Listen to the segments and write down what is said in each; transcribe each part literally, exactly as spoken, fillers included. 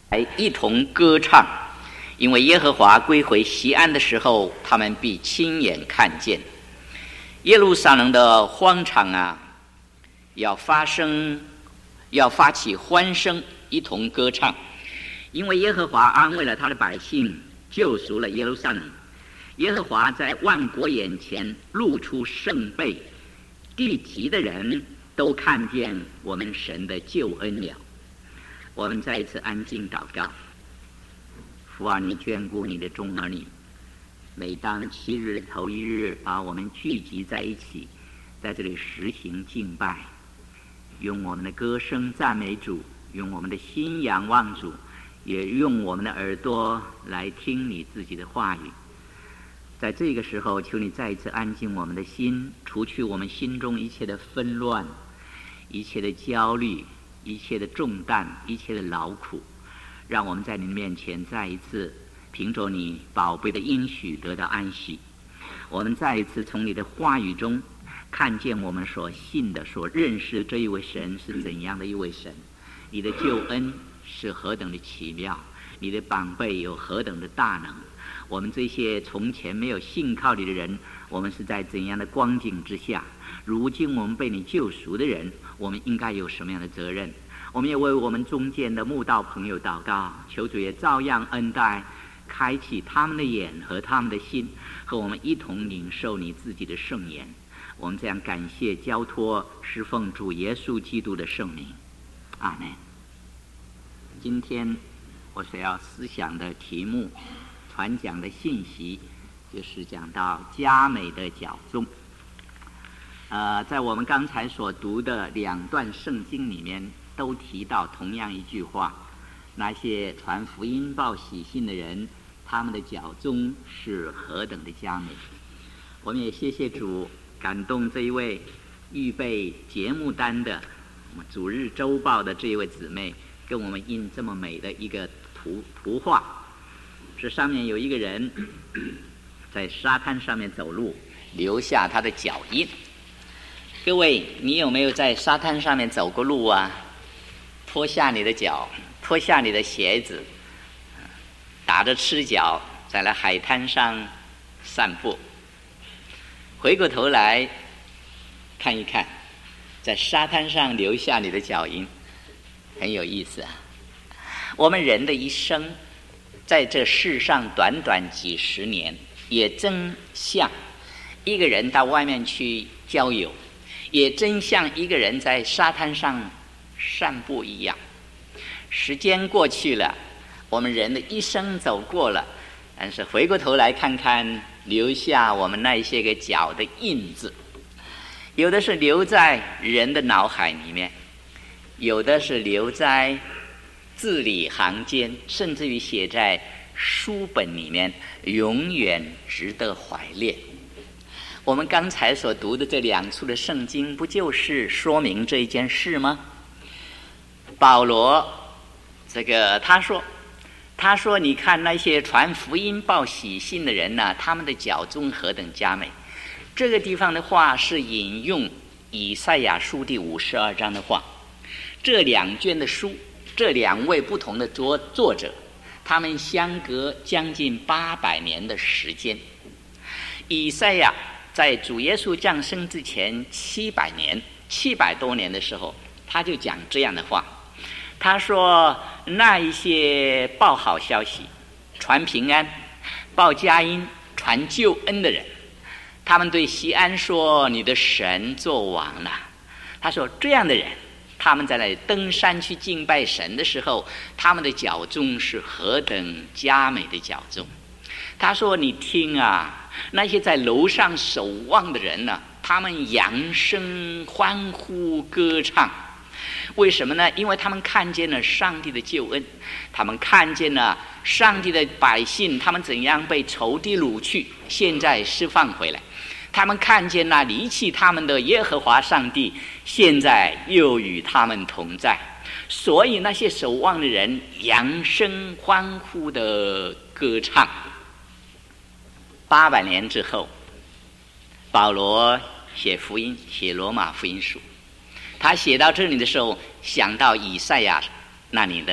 来一同歌唱，因为耶和华归回锡安的时候，他们必亲眼看见。耶路撒冷的荒场啊，要发声，要发起欢声，一同歌唱，因为耶和华安慰了他的百姓，救赎了耶路撒冷。耶和华在万国眼前露出圣背，地极的人都看见我们神的救恩了。我们再一次安静祷告。父啊，你眷顾你的众儿女，每当七日头一日把我们聚集在一起，在这里实行敬拜，用我们的歌声赞美主，用我们的心仰望主，也用我们的耳朵来听你自己的话语。在这个时候，求你再一次安静我们的心，除去我们心中一切的纷乱，一切的焦虑，一切的重担，一切的劳苦，让我们在你面前再一次凭着你宝贝的应许得到安息。我们再一次从你的话语中看见我们所信的、所认识的这一位神是怎样的一位神，你的救恩是何等的奇妙，你的膀臂有何等的大能。我们这些从前没有信靠你的人，我们是在怎样的光景之下？如今我们被你救赎的人，我们应该有什么样的责任？我们也为我们中间的慕道朋友祷告，求主也照样恩待，开启他们的眼和他们的心，和我们一同领受你自己的圣言。我们这样感谢交托，是奉主耶稣基督的圣名，阿们。今天我所要思想的题目，传讲的信息，就是讲到佳美的脚踪。呃，在我们刚才所读的两段圣经里面，都提到同样一句话：那些传福音报喜信的人，他们的脚踪是何等的佳美。我们也谢谢主感动这一位预备节目单的主日周报的这一位姊妹，跟我们印这么美的一个图图画。这上面有一个人在沙滩上面走路，留下他的脚印。各位，你有没有在沙滩上面走过路啊？脱下你的脚，脱下你的鞋子，打着赤脚在那海滩上散步，回过头来看一看，在沙滩上留下你的脚印，很有意思啊。我们人的一生在这世上短短几十年，也真像一个人到外面去郊游，也真像一个人在沙滩上散步一样。时间过去了，我们人的一生走过了，但是回过头来看看，留下我们那些个脚的印子，有的是留在人的脑海里面，有的是留在字里行间，甚至于写在书本里面，永远值得怀念。我们刚才所读的这两处的圣经，不就是说明这一件事吗？保罗这个他说他说你看那些传福音报喜信的人呢、啊，他们的脚踪何等佳美。这个地方的话是引用以赛亚书第五十二章的话。这两卷的书，这两位不同的作作者，他们相隔将近八百年的时间。以赛亚在主耶稣降生之前七百年七百多年的时候，他就讲这样的话。他说那一些报好消息、传平安、报佳音、传救恩的人，他们对锡安说，你的神作王了。他说这样的人，他们在那里登山去敬拜神的时候，他们的脚踪是何等佳美的脚踪。他说你听啊，那些在楼上守望的人呢、啊，他们扬声欢呼歌唱。为什么呢？因为他们看见了上帝的救恩，他们看见了上帝的百姓，他们怎样被仇敌掳去，现在释放回来。他们看见那离弃他们的耶和华上帝，现在又与他们同在。所以那些守望的人扬声欢呼的歌唱。八百年之后，保罗写福音，写罗马福音书。他写到这里的时候，想到以赛亚那里的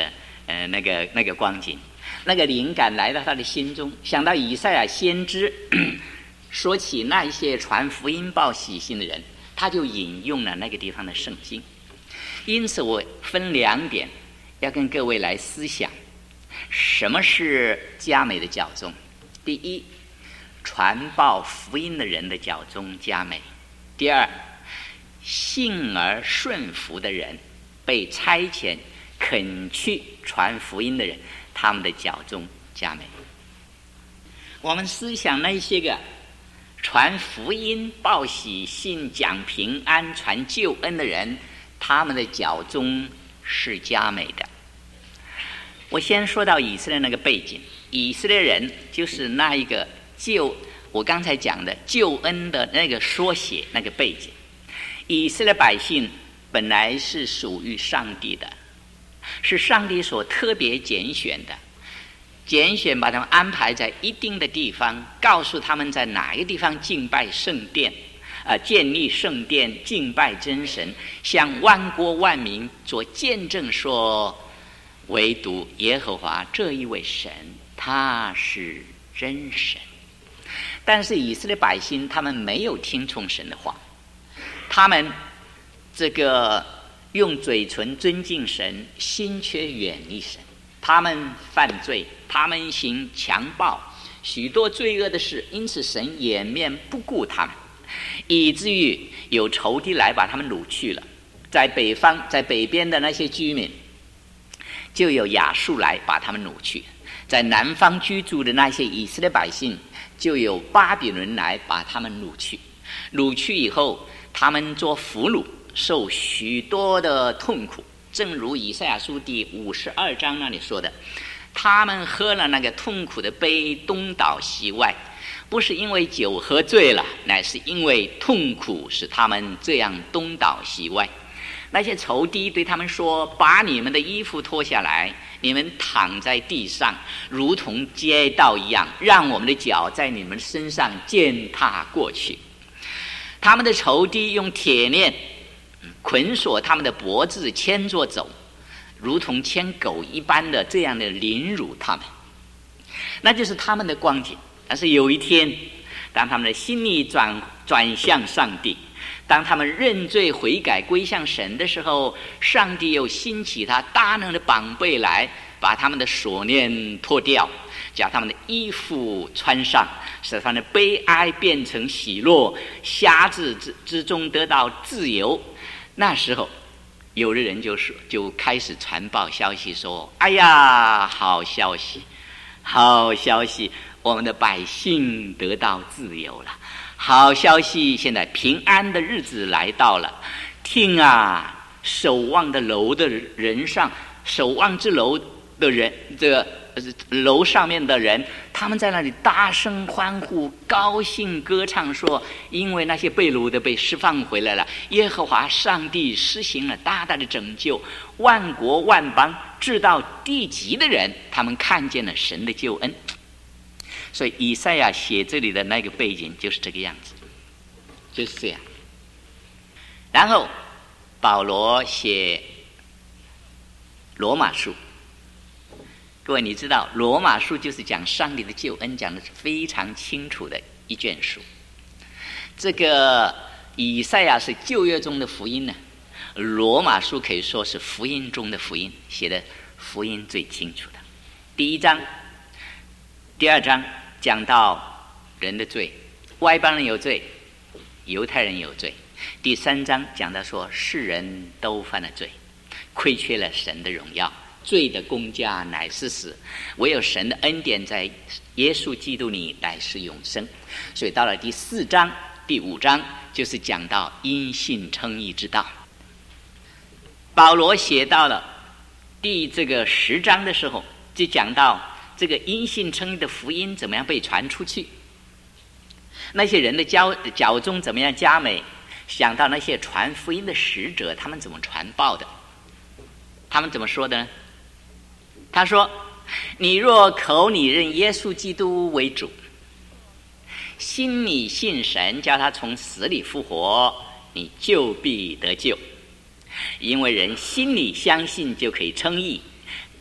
呃那个那个光景，那个灵感来到他的心中，想到以赛亚先知说起那一些传福音报喜信的人，他就引用了那个地方的圣经。因此我分两点要跟各位来思想，什么是佳美的教宗。第一，传报福音的人的教宗佳美。第二，信而顺服的人，被差遣肯去传福音的人，他们的教宗佳美。我们思想那些个传福音报喜信讲平安传救恩的人，他们的教宗是佳美的。我先说到以色列那个背景，以色列人就是那一个救我刚才讲的救恩的那个缩写，那个背景。以色列百姓本来是属于上帝的，是上帝所特别拣选的，拣选把他们安排在一定的地方，告诉他们在哪一个地方敬拜圣殿，呃，建立圣殿，敬拜真神，向万国万民做见证说，唯独耶和华这一位神，他是真神。但是以色列百姓他们没有听从神的话，他们这个用嘴唇尊敬神，心却远离神。他们犯罪，他们行强暴，许多罪恶的事，因此神掩面不顾他们，以至于有仇敌来把他们掳去了。在北方，在北边的那些居民，就有亚述来把他们掳去；在南方居住的那些以色列百姓，就有巴比伦来把他们掳去。掳去以后，他们做俘虏，受许多的痛苦。正如以赛亚书第五十二章那里说的，他们喝了那个痛苦的杯，东倒西歪，不是因为酒喝醉了，乃是因为痛苦使他们这样东倒西歪。那些仇敌对他们说，把你们的衣服脱下来，你们躺在地上，如同街道一样，让我们的脚在你们身上践踏过去。他们的仇敌用铁链捆锁他们的脖子，牵着走，如同牵狗一般的这样的凌辱他们，那就是他们的光景。但是有一天，当他们的心里转转向上帝，当他们认罪悔改归向神的时候，上帝又兴起他大能的膀臂来，把他们的锁链脱掉，将他们的衣服穿上，使他们的悲哀变成喜乐，瞎子之之中得到自由。那时候有的人就说，就开始传报消息说，哎呀，好消息好消息，我们的百姓得到自由了，好消息，现在平安的日子来到了。听啊，守望的楼的人上，守望之楼的人，这个楼上面的人，他们在那里大声欢呼，高兴歌唱，说因为那些被掳的被释放回来了，耶和华上帝施行了大大的拯救，万国万邦至到地极的人，他们看见了神的救恩。所以以赛亚写这里的那个背景就是这个样子，就是这样。然后保罗写罗马书，各位你知道罗马书就是讲上帝的救恩，讲的是非常清楚的一卷书。这个以赛亚是旧约中的福音呢，罗马书可以说是福音中的福音，写的福音最清楚的。第一章第二章讲到人的罪，外邦人有罪，犹太人有罪。第三章讲到说世人都犯了罪，亏缺了神的荣耀，罪的工价乃是死，唯有神的恩典在耶稣基督里乃是永生。所以到了第四章第五章就是讲到因信称义之道。保罗写到了第这个十章的时候，就讲到这个因信称义的福音怎么样被传出去，那些人的教教宗怎么样佳美，想到那些传福音的使者他们怎么传报的，他们怎么说的呢？他说，你若口里认耶稣基督为主，心里信神叫他从死里复活，你就必得救。因为人心里相信就可以称义，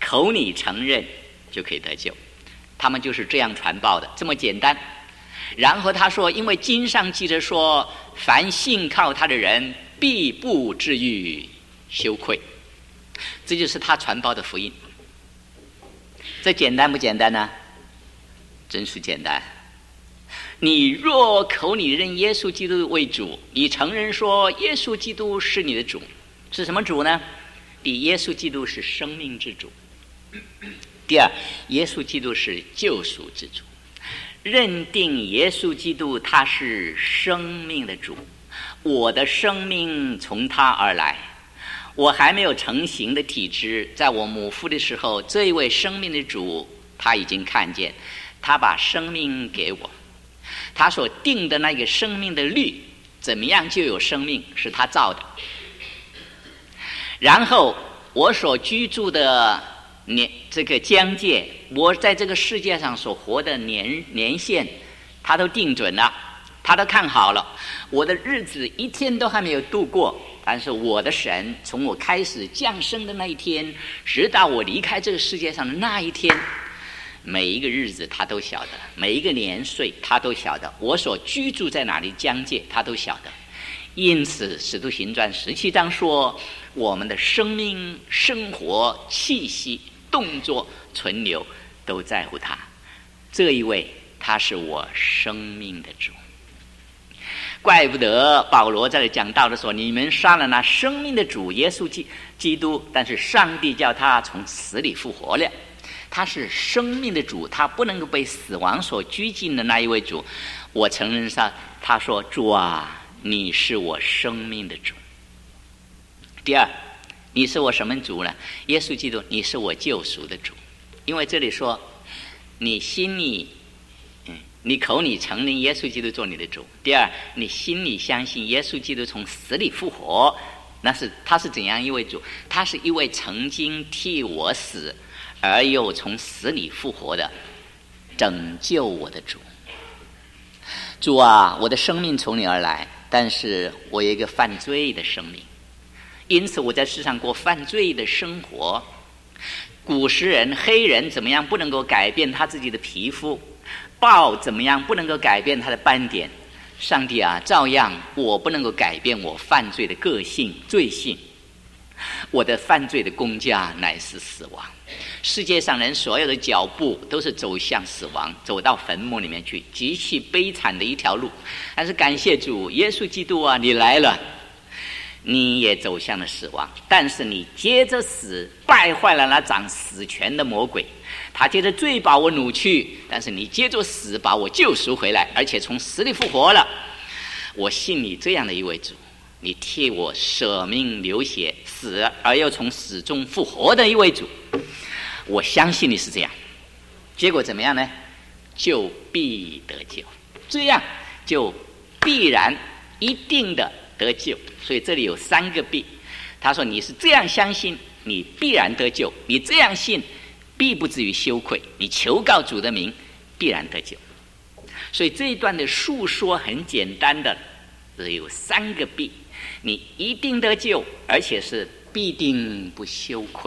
口里承认就可以得救。他们就是这样传报的，这么简单。然后他说，因为经上记着说，凡信靠他的人必不至于羞愧。这就是他传报的福音。这简单不简单呢？真是简单。你若口里认耶稣基督为主，你承认说耶稣基督是你的主，是什么主呢？第一，耶稣基督是生命之主。第二，耶稣基督是救赎之主。认定耶稣基督他是生命的主，我的生命从他而来。我还没有成型的体质，在我母腹的时候，这一位生命的主他已经看见，他把生命给我，他所定的那个生命的律，怎么样就有生命，是他造的。然后我所居住的年这个疆界，我在这个世界上所活的年年限，他都定准了，他都看好了。我的日子一天都还没有度过，但是我的神从我开始降生的那一天，直到我离开这个世界上的那一天，每一个日子他都晓得，每一个年岁他都晓得，我所居住在哪里疆界他都晓得。因此使徒行传十七章说，我们的生命、生活、气息、动作、存留都在乎他。这一位他是我生命的主。怪不得保罗在这讲道的时候，你们杀了那生命的主耶稣基督，但是上帝叫他从死里复活了。他是生命的主，他不能够被死亡所拘禁的那一位主。我承认上，他说，主啊，你是我生命的主。第二，你是我什么主呢？耶稣基督，你是我救赎的主。因为这里说，你心里嗯，你口里承认耶稣基督做你的主。第二，你心里相信耶稣基督从死里复活，那是他是怎样一位主？他是一位曾经替我死而又从死里复活的拯救我的主。主啊，我的生命从你而来，但是我有一个犯罪的生命，因此我在世上过犯罪的生活。古时人黑人怎么样不能够改变他自己的皮肤，豹怎么样不能够改变他的斑点，上帝啊，照样我不能够改变我犯罪的个性罪性。我的犯罪的工价乃是死亡。世界上人所有的脚步都是走向死亡，走到坟墓里面去，极其悲惨的一条路。但是感谢主耶稣基督啊，你来了，你也走向了死亡，但是你接着死，败坏了那掌死权的魔鬼。他接着罪把我掳去，但是你接着死把我救赎回来，而且从死里复活了。我信你这样的一位主，你替我舍命流血死而又从死中复活的一位主，我相信你是这样。结果怎么样呢？就必得救，这样就必然一定的得救。所以这里有三个必。他说你是这样相信，你必然得救；你这样信，必不至于羞愧；你求告主的名，必然得救。所以这一段的述说很简单的，只有三个必。你一定得救，而且是必定不羞愧。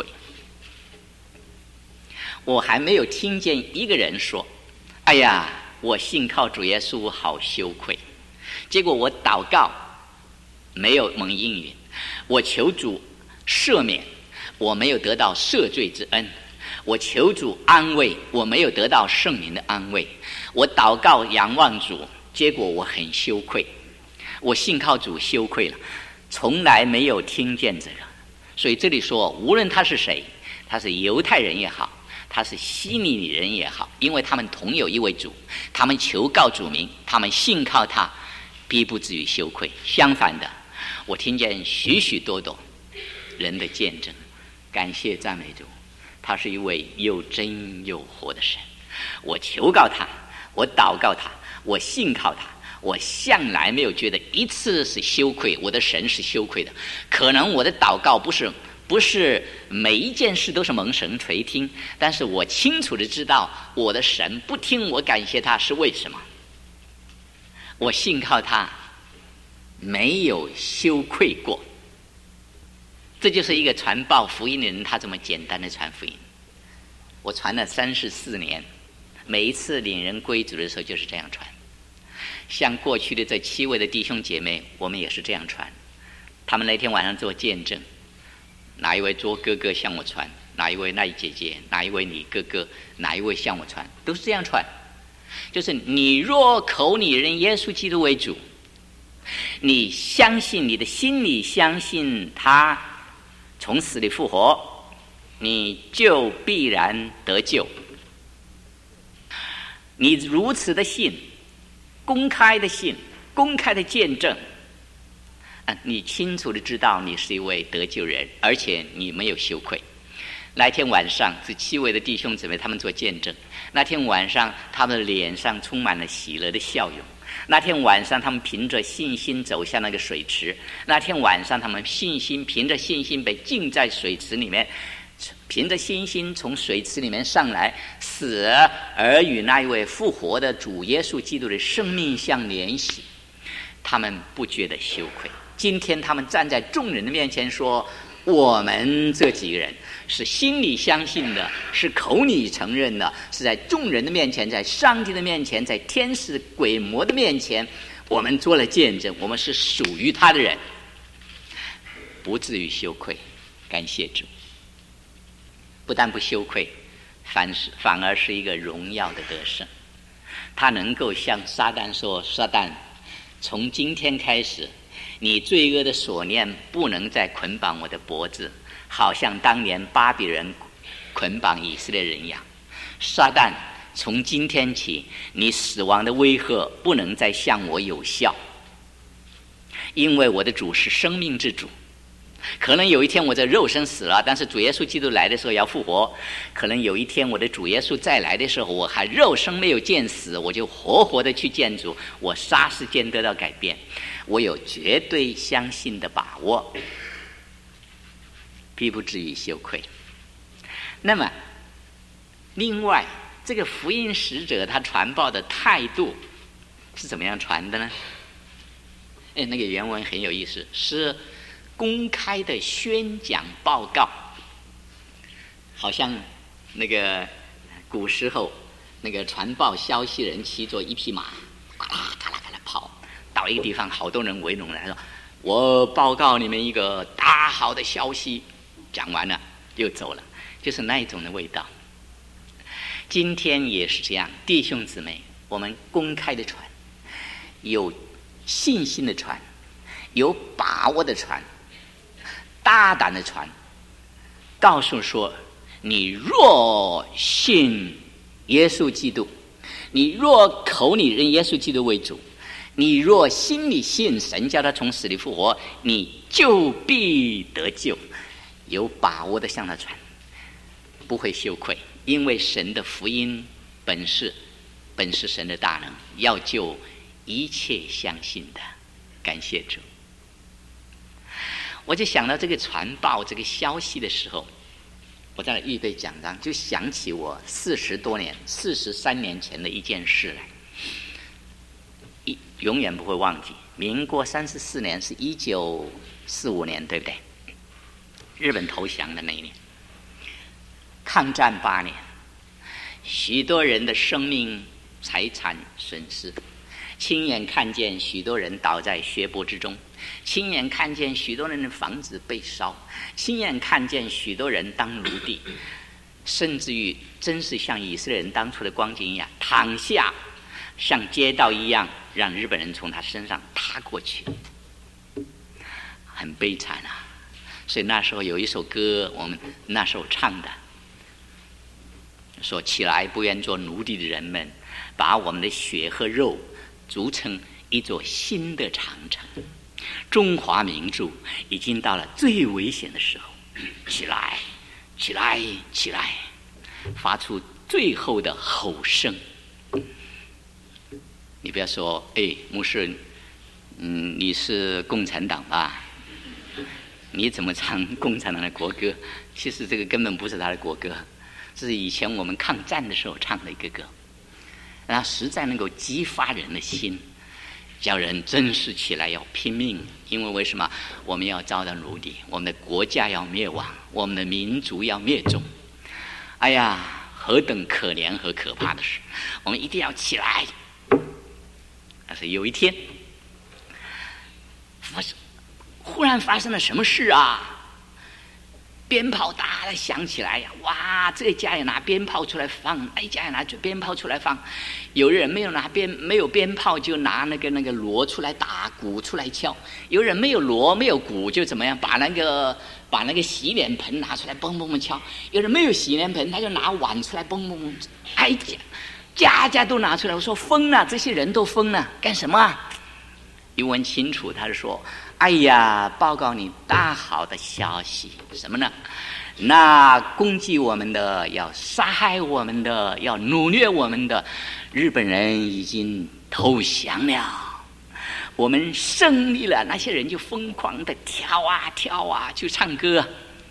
我还没有听见一个人说，哎呀，我信靠主耶稣好羞愧。结果我祷告没有蒙应允，我求主赦免，我没有得到赦罪之恩，我求主安慰，我没有得到圣灵的安慰，我祷告仰望主，结果我很羞愧，我信靠主羞愧了，从来没有听见这个。所以这里说，无论他是谁，他是犹太人也好，他是希利尼人也好，因为他们同有一位主，他们求告主名，他们信靠他，必不至于羞愧。相反的，我听见许许多多人的见证，感谢赞美主，他是一位又真又活的神。我求告他，我祷告他，我信靠他，我向来没有觉得一次是羞愧，我的神是羞愧的。可能我的祷告不是不是每一件事都是蒙神垂听，但是我清楚的知道我的神不听我感谢他是为什么。我信靠他，没有羞愧过。这就是一个传报福音的人，他这么简单的传福音。 我传了三十四年，每一次领人归主的时候就是这样传。像过去的这七位的弟兄姐妹，我们也是这样传。他们那天晚上做见证，哪一位做哥哥向我传，哪一位那一姐姐，哪一位你哥哥，哪一位向我传，都是这样传。就是你若口里认耶稣基督为主，你相信，你的心里相信他从死里复活，你就必然得救。你如此的信，公开的信，公开的见证，你清楚的知道你是一位得救人，而且你没有羞愧。那天晚上，这七位的弟兄姊妹他们做见证。那天晚上，他们的脸上充满了喜乐的笑容。那天晚上，他们凭着信心走向那个水池。那天晚上，他们信心凭着信心被浸在水池里面，凭着信心从水池里面上来，死而与那一位复活的主耶稣基督的生命相联系。他们不觉得羞愧。今天他们站在众人的面前说，我们这几个人是心里相信的，是口里承认的，是在众人的面前，在上帝的面前，在天使鬼魔的面前，我们做了见证，我们是属于他的人，不至于羞愧。感谢主，不但不羞愧，反是反而是一个荣耀的得胜。他能够向撒旦说，撒旦，从今天开始，你罪恶的锁链不能再捆绑我的脖子，好像当年巴比伦捆绑以色列人一样。撒旦，从今天起，你死亡的威吓不能再向我有效，因为我的主是生命之主。可能有一天我这肉身死了，但是主耶稣基督来的时候要复活。可能有一天我的主耶稣再来的时候，我还肉身没有见死，我就活活的去见主，我霎时间得到改变。我有绝对相信的把握，必不至于羞愧。那么另外，这个福音使者他传报的态度是怎么样传的呢？哎，那个原文很有意思，是公开的宣讲报告，好像那个古时候那个传报消息人骑着一匹马，咔啦咔啦咔啦跑到一个地方，好多人围拢来说，我报告你们一个大好的消息，讲完了又走了，就是那一种的味道。今天也是这样，弟兄姊妹，我们公开的传，有信心的传，有把握的传，大胆的传，告诉说，你若信耶稣基督，你若口里认耶稣基督为主，你若心里信神叫他从死里复活，你就必得救。有把握的向他传，不会羞愧，因为神的福音本是本是神的大能，要救一切相信的。感谢主。我就想到这个传报这个消息的时候，我在预备讲章，就想起我四十多年四十三年前的一件事来，一永远不会忘记。民国三十四年是一九四五年，对不对？日本投降的那一年，抗战八年，许多人的生命财产损失，亲眼看见许多人倒在血泊之中，亲眼看见许多人的房子被烧，亲眼看见许多人当奴隶，甚至于真是像以色列人当初的光景一样，躺下像街道一样，让日本人从他身上踏过去，很悲惨啊。所以那时候有一首歌，我们那时候唱的，说起来不愿做奴隶的人们，把我们的血和肉筑成一座新的长城。中华民族已经到了最危险的时候，起来起来起来，发出最后的吼声。你不要说，哎，牧师，嗯，你是共产党吧？你怎么唱共产党的国歌？其实这个根本不是他的国歌，这是以前我们抗战的时候唱的一个歌，然后实在能够激发人的心，叫人真是起来要拼命。因为为什么我们要遭到奴隶？我们的国家要灭亡，我们的民族要灭种。哎呀， 何等可怜和可怕的事！我们一定要起来。但是有一天，忽然发生了什么事啊？鞭炮哒的响起来呀！哇，这家也拿鞭炮出来放，那家也拿鞭炮出来放。有人没有拿鞭，没有鞭炮就拿那个那个锣出来打，鼓出来敲。有人没有锣没有鼓就怎么样，把那个把那个洗脸盆拿出来嘣嘣嘣敲。有人没有洗脸盆，他就拿碗出来嘣嘣嘣。哎呀，家家都拿出来。我说疯了，这些人都疯了，干什么啊？一问清楚，他就说：“哎呀，报告你大好的消息，什么呢？那攻击我们的、要杀害我们的、要掳掠我们的日本人已经投降了，我们胜利了。”那些人就疯狂的跳啊跳啊，就唱歌。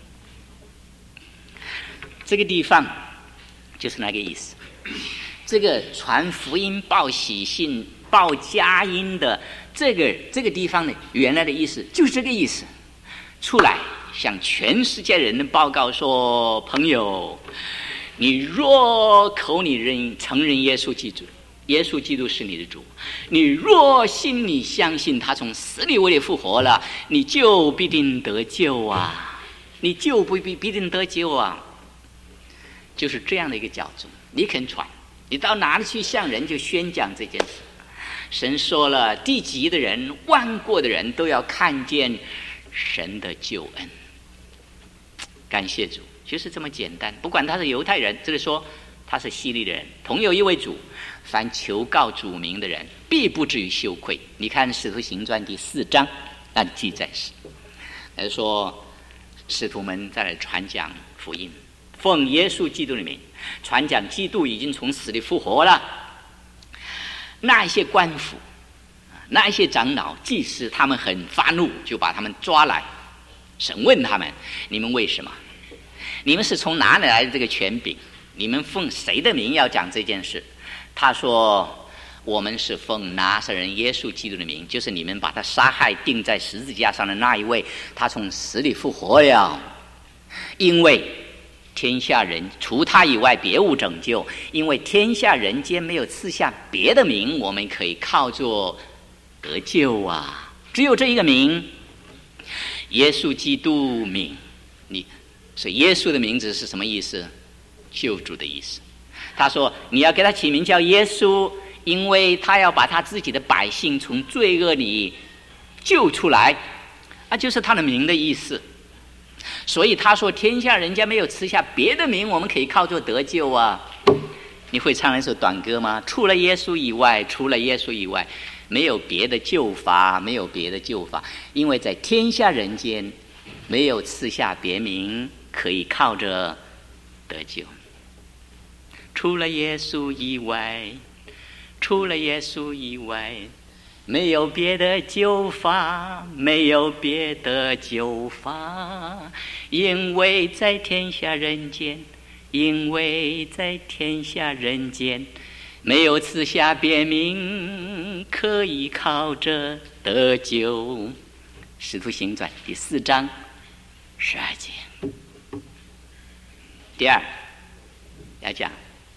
这个地方就是那个意思。这个传福音、报喜信、报佳音的。这个这个地方呢，原来的意思就是这个意思，出来向全世界人的报告说：朋友，你若口里认承认耶稣基督，耶稣基督是你的主，你若心里相信他从死里为你复活了，你就必定得救啊！你就不必必定得救啊！就是这样的一个教宗，你肯传，你到哪里去向人就宣讲这件事。神说了，地极的人、万国的人都要看见神的救恩。感谢主，就是这么简单。不管他是犹太人，这里说他是希利的人，同有一位主，凡求告主名的人，必不至于羞愧。你看《使徒行传》第四章，那记载是，他说使徒们再来传讲福音，奉耶稣基督的名传讲基督已经从死里复活了。那一些官府、那一些长老、祭司，他们很发怒，就把他们抓来审问他们：你们为什么？你们是从哪里来的这个权柄？你们奉谁的名要讲这件事？他说：我们是奉拿撒勒人耶稣基督的名，就是你们把他杀害钉在十字架上的那一位，他从死里复活了。因为天下人除他以外别无拯救，因为天下人间没有赐下别的名，我们可以靠着得救啊！只有这一个名，耶稣基督名。你所以耶稣的名字是什么意思？救主的意思。他说你要给他起名叫耶稣，因为他要把他自己的百姓从罪恶里救出来，那就是他的名的意思。所以他说天下人家没有赐下别的名，我们可以靠着得救啊！你会唱一首短歌吗？除了耶稣以外，除了耶稣以外，没有别的救法，没有别的救法，因为在天下人间没有赐下别名，可以靠着得救。除了耶稣以外，除了耶稣以外，没有别的救法，没有别的救法，因为在天下人间，因为在天下人间，没有赐下别名，可以靠着得救。使徒行传第四章十二节。第二，要讲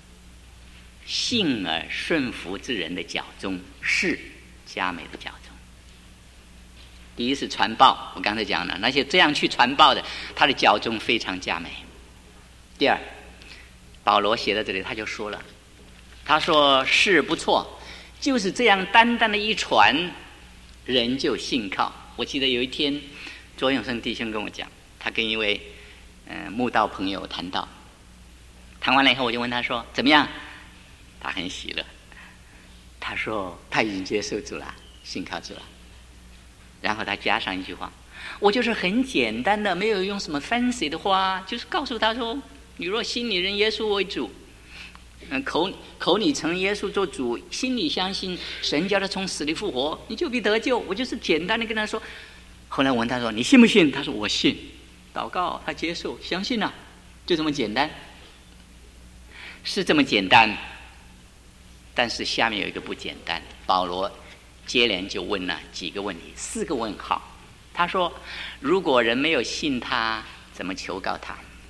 信而顺服之人的教宗是佳美的教宗。第一是传报，我刚才讲了，那些这样去传报的，他的教宗非常佳美。第二，保罗写在这里，他就说了，他说是不错，就是这样单单的一传，人就信靠。我记得有一天，卓永生弟兄跟我讲，他跟一位嗯、呃、慕道朋友谈到，谈完了以后，我就问他说怎么样？他很喜乐，他说他已经接受主了，信靠主了。然后他加上一句话，我就是很简单的，没有用什么 fancy 的话，就是告诉他说，你若心里认耶稣为主，嗯，口口里承认耶稣做主，心里相信神叫他从死里复活，你就必得救。我就是简单的跟他说。后来我问他说你信不信？他说我信。祷告他接受相信了，就这么简单。是这么简单，但是下面有一个不简单。保罗接连就问了几个问题，四个问号。他说如果人没有信他，怎么求告他？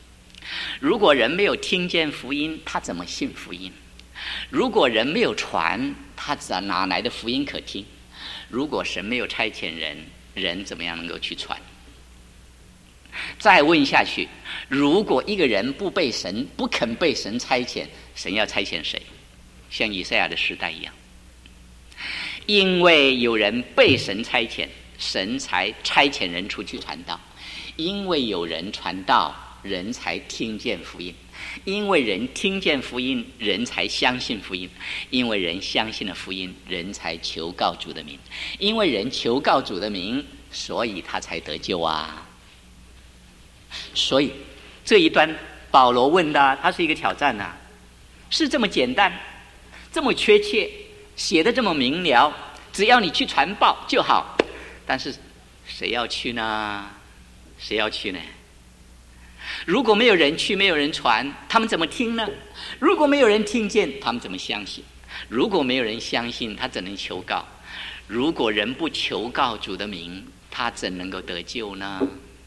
如果人没有听见福音，他怎么信福音？如果人没有传，他哪来的福音可听？如果神没有差遣人，人怎么样能够去传？再问下去，如果一个人不被神不肯被神差遣，神要差遣谁？像以赛亚的时代一样，因为有人被神差遣，神才差遣人出去传道。因为有人传道，人才听见福音。因为人听见福音，人才相信福音。因为人相信了福音，人才求告主的名。因为人求告主的名，所以他才得救啊。所以这一段保罗问的，他是一个挑战啊，是这么简单，这么确切，写得这么明了，只要你去传报就好。但是谁要去呢？谁要去呢？如果没有人去，没有人传，他们怎么听呢？如果没有人听见，他们怎么相信？如果没有人相信，他怎能求告？如果人不求告主的名，他怎能够得救呢？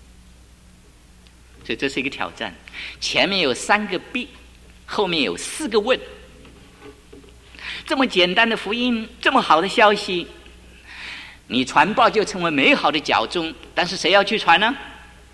所以这是一个挑战。前面有三个必，后面有四个问。这么简单的福音，这么好的消息，你传报就成为美好的脚踪，但是谁要去传呢？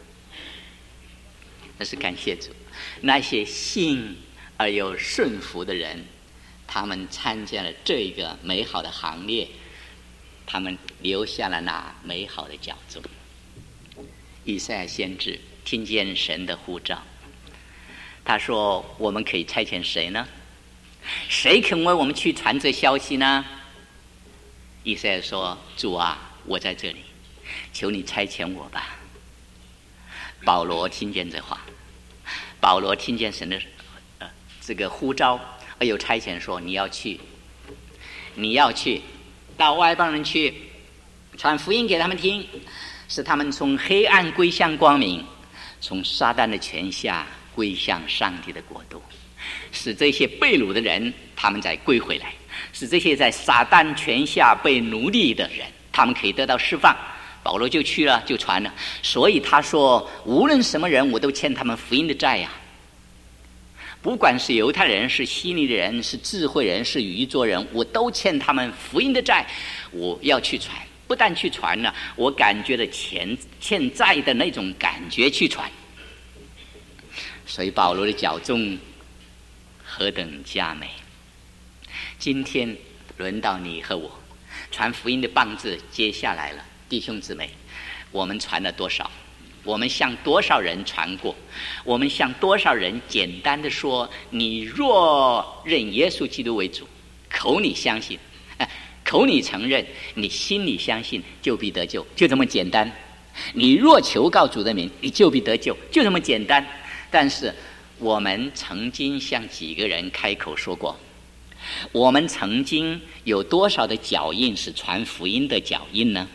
那是感谢主，那些信而又顺服的人，他们参加了这个美好的行列，他们留下了那美好的脚踪。以赛亚先知听见神的呼召，他说我们可以差遣谁呢？谁肯为我们去传这消息呢？以赛亚说，主啊，我在这里，求你差遣我吧。保罗听见这话，保罗听见神的、呃、这个呼召，而有差遣说，你要去，你要去到外邦人去传福音给他们听，使他们从黑暗归向光明，从撒旦的权下归向上帝的国度，使这些被掳的人他们再归回来，使这些在撒旦权下被奴隶的人他们可以得到释放。保罗就去了，就传了。所以他说，无论什么人，我都欠他们福音的债呀、啊。不管是犹太人，是希利的人，是智慧人，是愚拙人，我都欠他们福音的债。我要去传，不但去传了，我感觉的欠欠债的那种感觉去传。所以保罗的脚踪何等佳美！今天轮到你和我，传福音的棒子接下来了。弟兄姊妹，我们传了多少？我们向多少人传过？我们向多少人简单的说，你若认耶稣基督为主，口里相信，口里承认，你心里相信，就必得救，就这么简单。你若求告主的名，你就必得救，就这么简单。但是我们曾经向几个人开口说过，我们曾经有多少的脚印是传福音的脚印呢？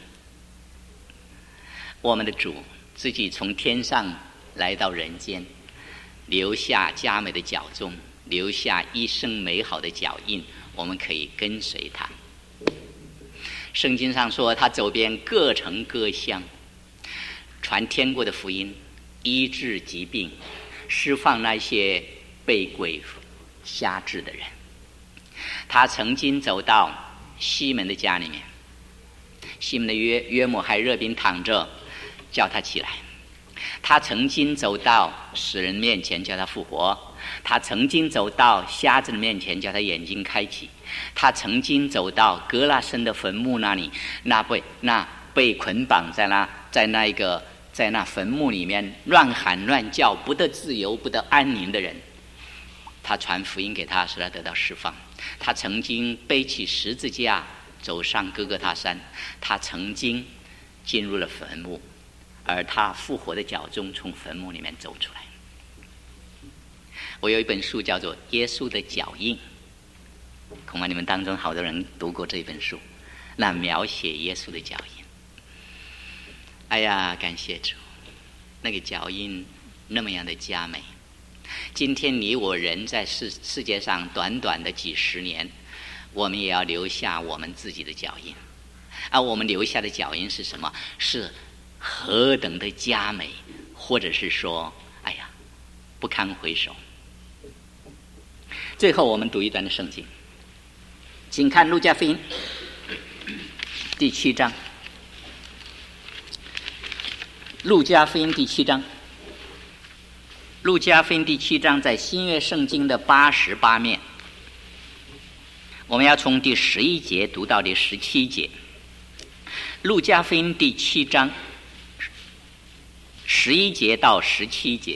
我们的主自己从天上来到人间，留下佳美的脚踪，留下一生美好的脚印，我们可以跟随他。圣经上说，他走遍各城各乡，传天国的福音，医治疾病，释放那些被鬼辖制的人。他曾经走到西门的家里面，西门的约约母还热病躺着，叫他起来。他曾经走到死人面前，叫他复活。他曾经走到瞎子的面前，叫他眼睛开启。他曾经走到格拉森的坟墓那里，那被那被捆绑在那在那一个在那坟墓里面乱喊乱叫，不得自由，不得安宁的人，他传福音给他，使他得到释放。他曾经背起十字架走上哥哥他山，他曾经进入了坟墓，而他复活的脚踪从坟墓里面走出来。我有一本书叫做《耶稣的脚印》，恐怕你们当中好多人读过这本书，那描写耶稣的脚印。哎呀，感谢主，那个脚印那么样的佳美。今天你我人在世世界上短短的几十年，我们也要留下我们自己的脚印。而我们留下的脚印是什么？是何等的佳美，或者是说，哎呀， 不堪回首。最后我们读一段的圣经，请看路加福音第七章。路加福音第七章，路加福音第七章在新约圣经的八十八面，我们要从第十一节读到第十七节。路加福音第七章十一节到十七节。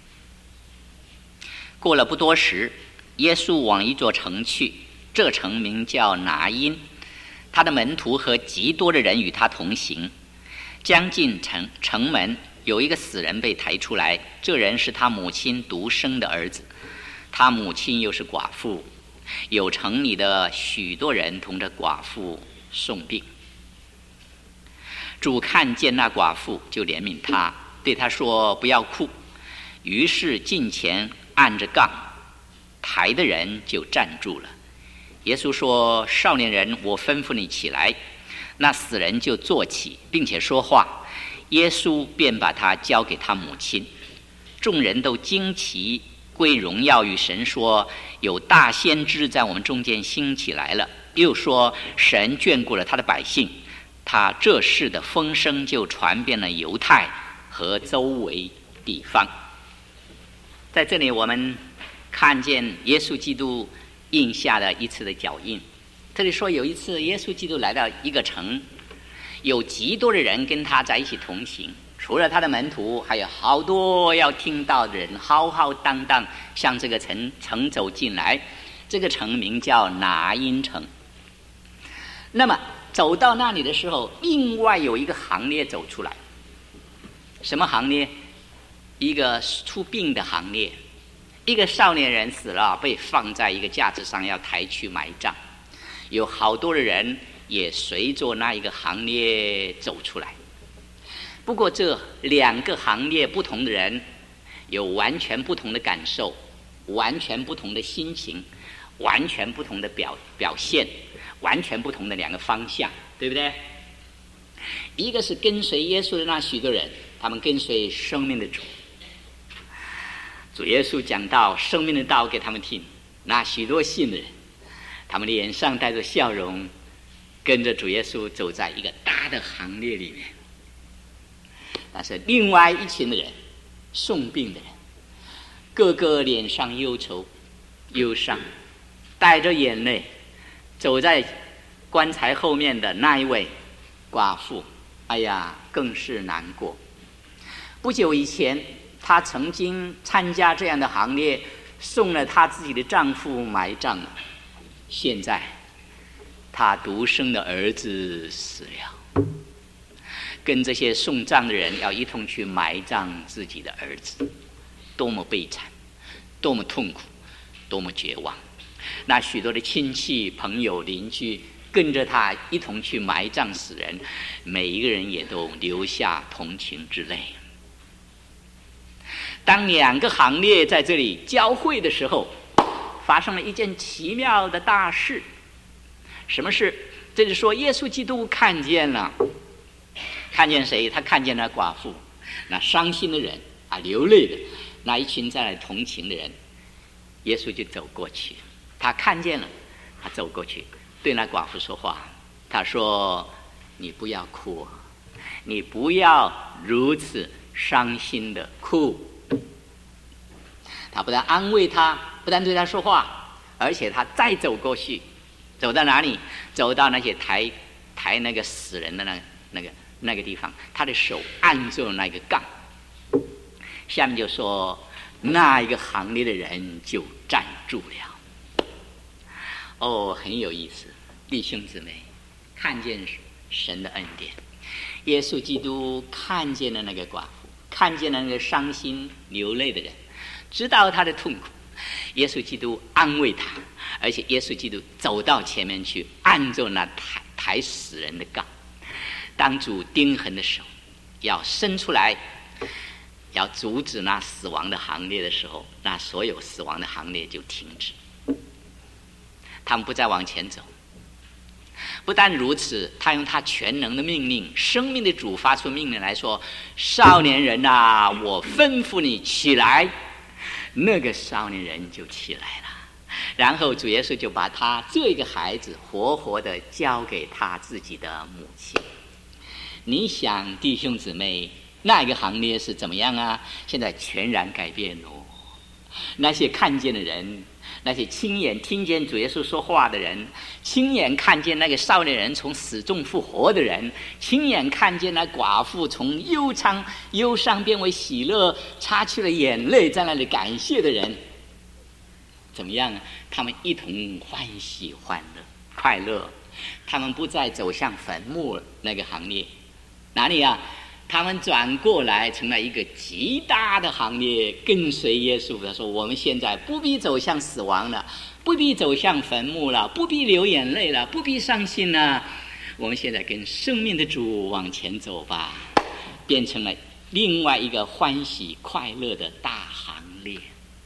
过了不多时，耶稣往一座城去，这城名叫拿因，他的门徒和极多的人与他同行。将近城城门，有一个死人被抬出来，这人是他母亲独生的儿子，他母亲又是寡妇，有城里的许多人同着寡妇送病。主看见那寡妇，就怜悯他，对他说：“不要哭。”于是近前按着杠，抬的人就站住了。耶稣说：“少年人，我吩咐你起来。”那死人就坐起，并且说话。耶稣便把他交给他母亲。众人都惊奇，归荣耀与神，说：“有大先知在我们中间兴起来了。”又说：“神眷顾了他的百姓。”他这事的风声就传遍了犹太和周围地方。在这里我们看见耶稣基督印下的一次的脚印。这里说有一次耶稣基督来到一个城，有极多的人跟他在一起同行，除了他的门徒，还有好多要听到的人浩浩荡荡向这个城城走进来。这个城名叫拿因城。那么走到那里的时候，另外有一个行列走出来。什么行列？一个出殡的行列。一个少年人死了，被放在一个架子上，要抬去埋葬。有好多的人也随着那一个行列走出来。不过这两个行列不同的人有完全不同的感受，完全不同的心情，完全不同的表表现，完全不同的两个方向，对不对？一个是跟随耶稣的那许多人，他们跟随生命的主，主耶稣讲道生命的道给他们听，那许多信的人，他们脸上带着笑容，跟着主耶稣走在一个大的行列里面。但是另外一群的人，送病的人，个个脸上忧愁忧伤，带着眼泪走在棺材后面的那一位寡妇，哎呀，更是难过。不久以前她曾经参加这样的行列，送了她自己的丈夫埋葬了。现在她独生的儿子死了，跟这些送葬的人要一同去埋葬自己的儿子，多么悲惨，多么痛苦，多么绝望。那许多的亲戚朋友邻居跟着他一同去埋葬死人，每一个人也都流下同情之泪。当两个行列在这里交汇的时候，发生了一件奇妙的大事。什么事？这里说耶稣基督看见了，看见谁？他看见了寡妇，那伤心的人啊，流泪的那一群在那同情的人，耶稣就走过去。他看见了，他走过去对那寡妇说话。他说：“你不要哭，你不要如此伤心的哭。”他不但安慰他，不但对他说话，而且他再走过去，走到哪里？走到那些抬抬那个死人的那个那个那个地方，他的手按住那个杠。下面就说，那一个行列的人就站住了。哦，很有意思，弟兄姊妹，看见神的恩典。耶稣基督看见了那个寡妇，看见了那个伤心流泪的人，知道他的痛苦。耶稣基督安慰他，而且耶稣基督走到前面去，按住那抬抬死人的杠。当主钉痕的手要伸出来，要阻止那死亡的行列的时候，那所有死亡的行列就停止，他们不再往前走。不但如此，他用他全能的命令，生命的主发出命令来说：“少年人啊，我吩咐你起来。” 那个少年人就起来了。然后主耶稣就把他这个孩子活活的交给他自己的母亲。你想弟兄姊妹，那个行列是怎么样啊？现在全然改变了。那些看见的人，那些亲眼听见主耶稣说话的人，亲眼看见那个少年人从死中复活的人，亲眼看见那寡妇从忧伤忧伤变为喜乐，擦去了眼泪在那里感谢的人，怎么样啊？他们一同欢喜欢乐快乐，他们不再走向坟墓那个行列，哪里啊？他们转过来成了一个极大的行列，跟随耶稣。他说我们现在不必走向死亡了，不必走向坟墓了，不必流眼泪了，不必伤心了，我们现在跟生命的主往前走吧，变成了另外一个欢喜快乐的大行列。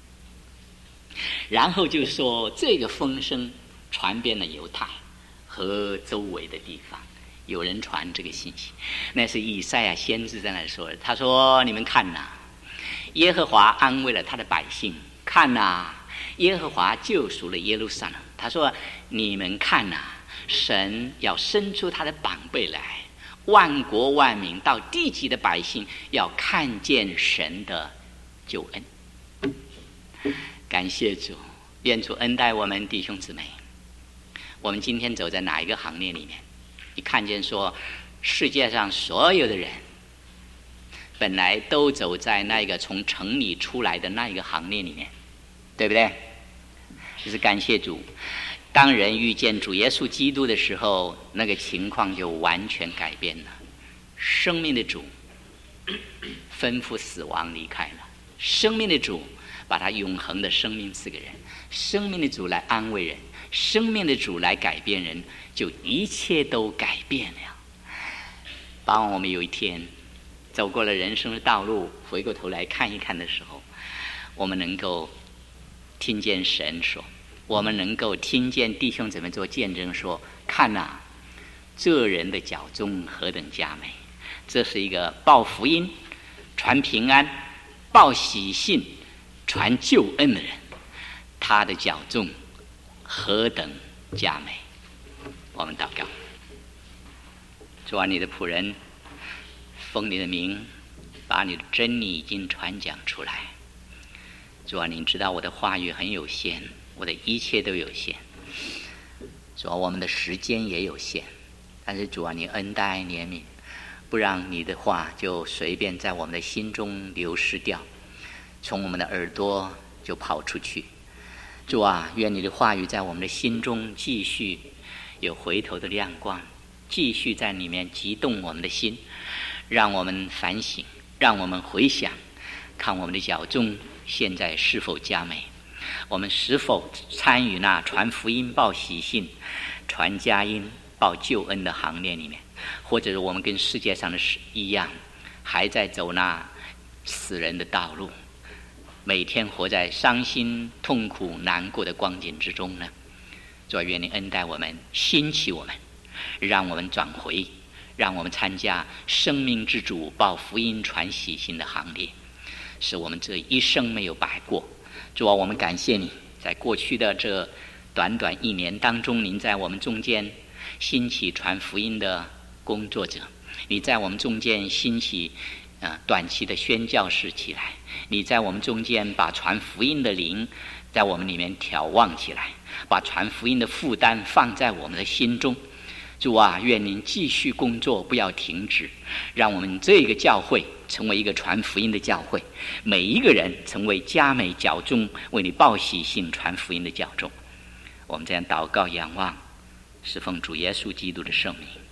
然后就说这个风声传遍了犹太和周围的地方，有人传这个信息，那是以赛亚先知在那里说的。他说你们看哪，耶和华安慰了他的百姓，看哪，耶和华救赎了耶路撒冷。他说你们看哪，神要伸出他的膀臂来，万国万民到地极的百姓要看见神的救恩。感谢主，愿主恩待我们弟兄姊妹。我们今天走在哪一个行列里面？你看见说世界上所有的人本来都走在那个从城里出来的那一个行列里面，对不对？就是感谢主，当人遇见主耶稣基督的时候，那个情况就完全改变了。生命的主吩咐死亡离开了，生命的主把他永恒的生命赐给人，生命的主来安慰人，生命的主来改变人，就一切都改变了。当我们有一天走过了人生的道路，回过头来看一看的时候，我们能够听见神说，我们能够听见弟兄姊妹做见证说，看哪，这人的脚中何等佳美。这是一个报福音传平安报喜信传救恩的人，他的脚中何等佳美。我们祷告。主啊，你的仆人奉你的名把你的真理已经传讲出来。主啊，你知道我的话语很有限，我的一切都有限。主啊，我们的时间也有限，但是主啊，你恩待怜悯，不让你的话就随便在我们的心中流失掉，从我们的耳朵就跑出去。主啊，愿你的话语在我们的心中继续有回头的亮光，继续在里面激动我们的心，让我们反省，让我们回想，看我们的脚中现在是否佳美，我们是否参与那传福音报喜信传佳音报救恩的行列里面，或者是我们跟世界上的一样，还在走那死人的道路，每天活在伤心痛苦难过的光景之中呢？主啊，愿你恩待我们，兴起我们，让我们转回，让我们参加生命之主报福音传喜信的行列，使我们这一生没有白过。主啊，我们感谢你，在过去的这短短一年当中，您在我们中间兴起传福音的工作者，你在我们中间兴起呃短期的宣教士起来，你在我们中间把传福音的灵在我们里面挑旺起来，把传福音的负担放在我们的心中。主啊，愿您继续工作，不要停止，让我们这个教会成为一个传福音的教会，每一个人成为佳美教中为你报喜信传福音的教众。我们这样祷告仰望，是奉主耶稣基督的圣名。